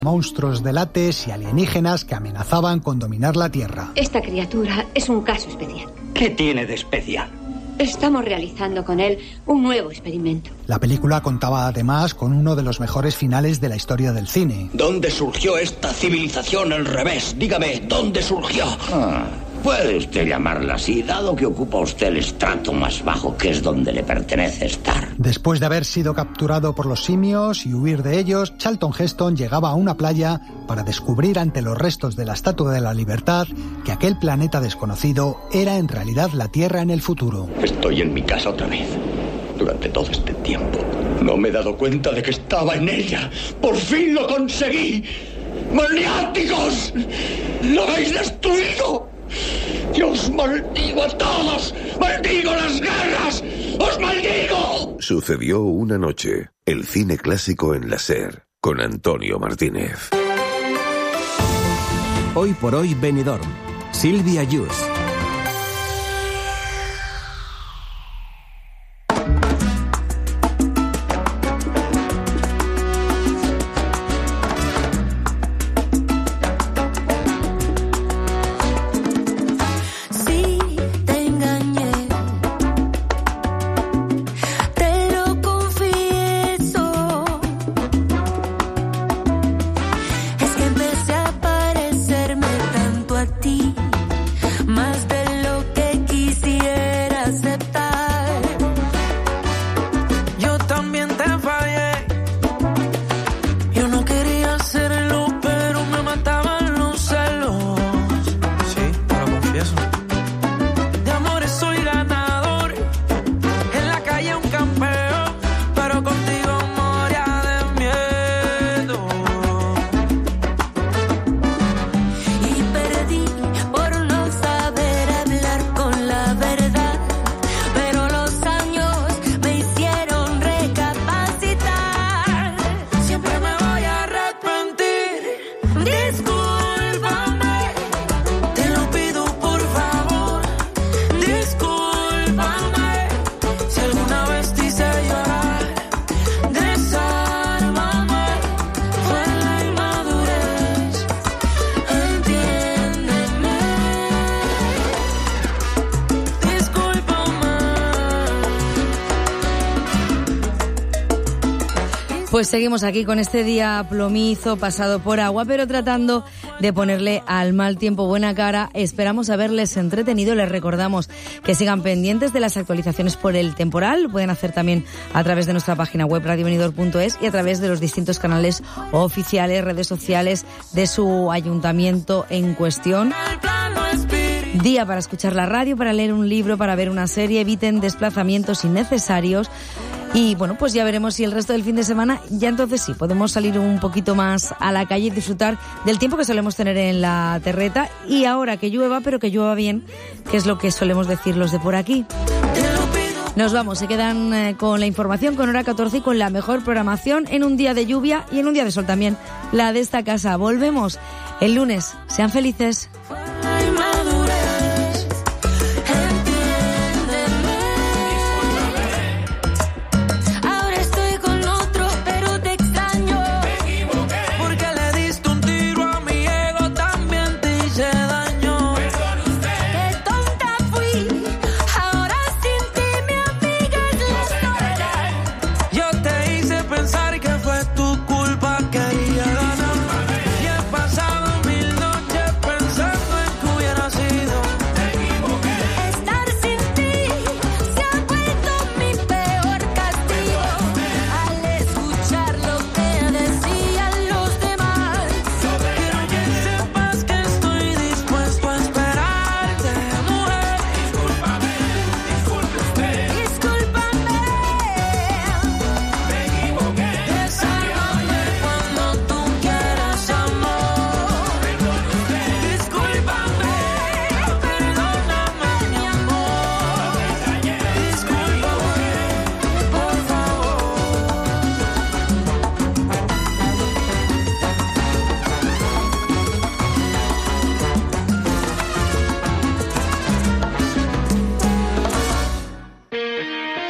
monstruos de látex y alienígenas que amenazaban con dominar la Tierra. Esta criatura es un caso especial. ¿Qué tiene de especial? Estamos realizando con él un nuevo experimento. La película contaba además con uno de los mejores finales de la historia del cine. ¿Dónde surgió esta civilización al revés? Dígame, ¿dónde surgió? Puede usted llamarla así, dado que ocupa usted el estrato más bajo, que es donde le pertenece estar. Después de haber sido capturado por los simios y huir de ellos, Charlton Heston llegaba a una playa para descubrir ante los restos de la Estatua de la Libertad que aquel planeta desconocido era en realidad la Tierra en el futuro. Estoy en mi casa otra vez. Durante todo este tiempo no me he dado cuenta de que estaba en ella. ¡Por fin lo conseguí! ¡Maniáticos! ¡Lo habéis destruido! ¡Yo os maldigo a todos! ¡Maldigo las guerras! ¡Os maldigo! Sucedió una noche. El cine clásico en la SER, con Antonio Martínez. Hoy por hoy Benidorm. Silvia Yus. Pues seguimos aquí con este día plomizo, pasado por agua, pero tratando de ponerle al mal tiempo buena cara. Esperamos haberles entretenido. Les recordamos que sigan pendientes de las actualizaciones por el temporal. Lo pueden hacer también a través de nuestra página web radiovenidor.es y a través de los distintos canales oficiales, redes sociales de su ayuntamiento en cuestión. Día para escuchar la radio, para leer un libro, para ver una serie. Eviten desplazamientos innecesarios. Y bueno, pues ya veremos si el resto del fin de semana, ya entonces sí, podemos salir un poquito más a la calle y disfrutar del tiempo que solemos tener en la terreta. Y ahora que llueva, pero que llueva bien, que es lo que solemos decir los de por aquí. Nos vamos, se quedan con la información, con hora 14 y con la mejor programación en un día de lluvia y en un día de sol también, la de esta casa. Volvemos el lunes. Sean felices.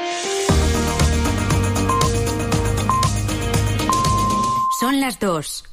Son las 2.